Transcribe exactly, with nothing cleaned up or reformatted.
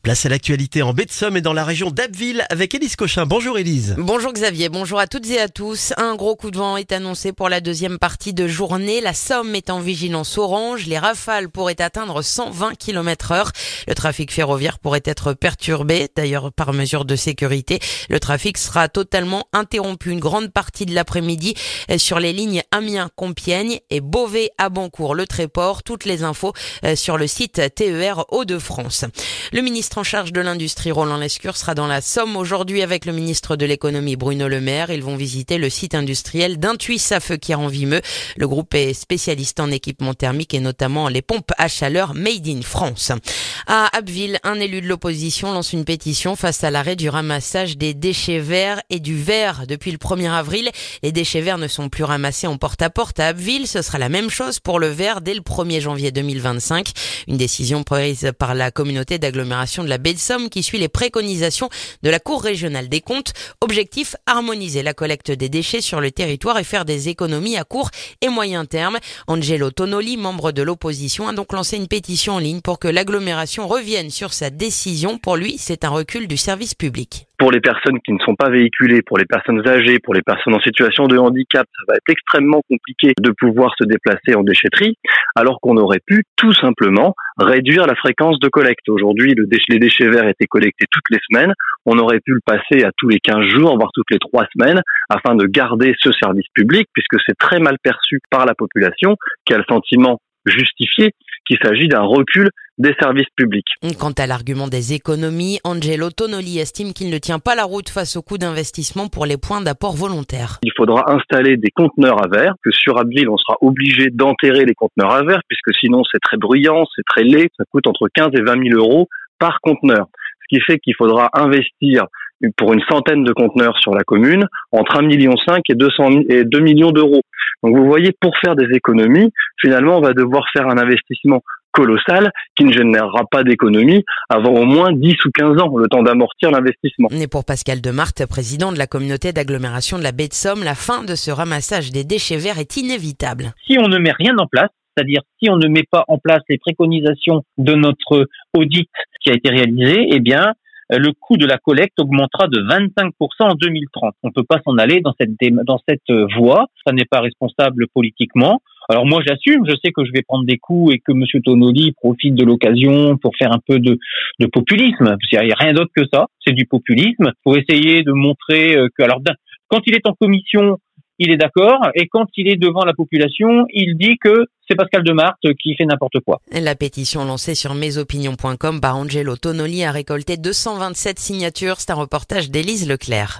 Place à l'actualité en baie de Somme et dans la région d'Abbeville avec Élise Cochin. Bonjour Élise. Bonjour Xavier, bonjour à toutes et à tous. Un gros coup de vent est annoncé pour la deuxième partie de journée. La Somme est en vigilance orange. Les rafales pourraient atteindre cent vingt kilomètres heure. Le trafic ferroviaire pourrait être perturbé. D'ailleurs, par mesure de sécurité, le trafic sera totalement interrompu une grande partie de l'après-midi sur les lignes Amiens-Compiègne et Beauvais à Bancourt, le Tréport. Toutes les infos sur le site T E R Hauts-de-France. Le ministre en charge de l'industrie, Roland Lescure, sera dans la Somme aujourd'hui avec le ministre de l'économie, Bruno Le Maire. Ils vont visiter le site industriel d'Intuis-Safequières en Vimeux. Le groupe est spécialiste en équipement thermique et notamment les pompes à chaleur Made in France. À Abbeville, un élu de l'opposition lance une pétition face à l'arrêt du ramassage des déchets verts et du verre. Depuis le premier avril, les déchets verts ne sont plus ramassés en porte-à-porte à Abbeville. Ce sera la même chose pour le verre dès le premier janvier deux mille vingt-cinq. Une décision prise par la communauté d'agglomération de la baie de Somme qui suit les préconisations de la Cour régionale des comptes. Objectif, harmoniser la collecte des déchets sur le territoire et faire des économies à court et moyen terme. Angelo Tonoli, membre de l'opposition, a donc lancé une pétition en ligne pour que l'agglomération revienne sur sa décision. Pour lui, c'est un recul du service public. Pour les personnes qui ne sont pas véhiculées, pour les personnes âgées, pour les personnes en situation de handicap, ça va être extrêmement compliqué de pouvoir se déplacer en déchetterie, alors qu'on aurait pu tout simplement réduire la fréquence de collecte. Aujourd'hui, le déchet, les déchets verts étaient collectés toutes les semaines. On aurait pu le passer à tous les quinze jours, voire toutes les trois semaines, afin de garder ce service public, puisque c'est très mal perçu par la population, qui a le sentiment justifié qu'il s'agit d'un recul des services publics. Quant à l'argument des économies, Angelo Tonoli estime qu'il ne tient pas la route face au coût d'investissement pour les points d'apport volontaires. Il faudra installer des conteneurs à verre, que sur Abbeville, on sera obligé d'enterrer les conteneurs à verre, puisque sinon c'est très bruyant, c'est très laid, ça coûte entre quinze et vingt mille euros par conteneur. Ce qui fait qu'il faudra investir pour une centaine de conteneurs sur la commune, entre un virgule cinq million et deux cents et deux millions d'euros. Donc vous voyez, pour faire des économies, finalement, on va devoir faire un investissement colossal qui ne générera pas d'économies avant au moins dix ou quinze ans, le temps d'amortir l'investissement. Et pour Pascal Demarthe, président de la communauté d'agglomération de la baie de Somme, la fin de ce ramassage des déchets verts est inévitable. Si on ne met rien en place, c'est-à-dire si on ne met pas en place les préconisations de notre audit qui a été réalisé, eh bien, le coût de la collecte augmentera de vingt-cinq pour cent en deux mille trente. On ne peut pas s'en aller dans cette, dans cette voie. Ça n'est pas responsable politiquement. Alors moi, j'assume. Je sais que je vais prendre des coups et que M. Tonoli profite de l'occasion pour faire un peu de, de populisme. Parce qu'il n'y a rien d'autre que ça. C'est du populisme pour essayer de montrer que, alors, quand il est en commission, il est d'accord, et quand il est devant la population, il dit que c'est Pascal Demarthe qui fait n'importe quoi. La pétition lancée sur mesopinions point com par Angelo Tonoli a récolté deux cent vingt-sept signatures. C'est un reportage d'Élise Leclerc.